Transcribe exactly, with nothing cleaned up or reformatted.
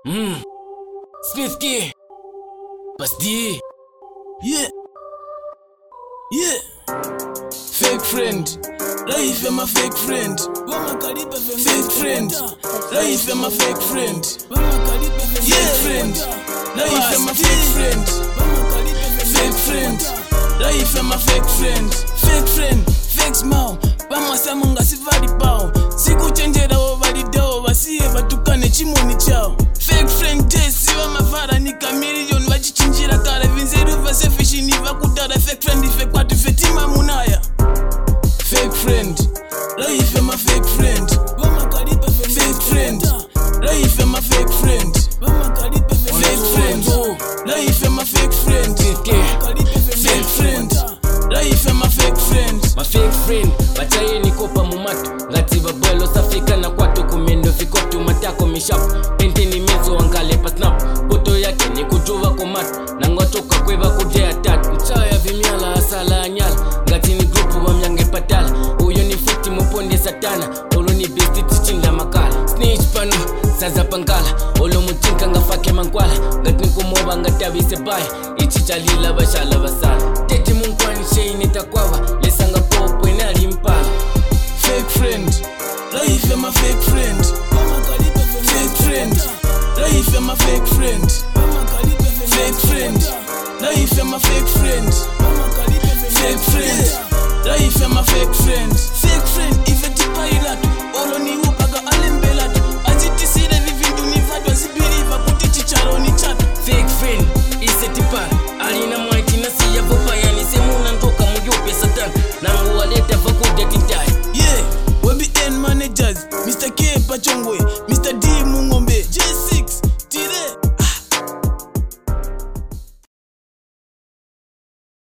Mm. Smithki. Basti. Yeah. Yeah. Fake friend. Life am a fake friend. Fake friend. Life am a fake friend. Yeah, friend. Life am a fake friend. Fake friend. Life am a fake friend. Fake friend. Fake smile. Bama samunga sivali pao. Siku chenjera ovali dao. Wasiye batukane chimuni chao. Fake friend jesi wa mafara ni kamilion. Wachichinjira kare vinzeru vase fishini vakudara. Fake friend ife kwatu fetima munaya. Fake friend. Life am a fake friend. Fake friend. Life am a fake friend. Fake friend. Life am a fake friend. Fake friend. Life am a fake friend. My fake friend. Bachaye nikopa mumatu. Ngati babwelo safika na kwatu kumendo vikotu matako mishapu. Pente ni mezo wangale pa snap. Poto yake ni kujuva komatu. Nangotoka kweva kudea tatu. Mchaya vimiala asala anyala. Ngati ni grupu wa myange patala. Uyo ni fiti muponde satana. Olo ni besti teaching la makala. Snitch pano, saza pangala. Olo mutinka ngafake mangwala. Ngati nkumoba ngati avise baya. Ichi chalila bashala basala. Teti munkwani shei nitakwawa.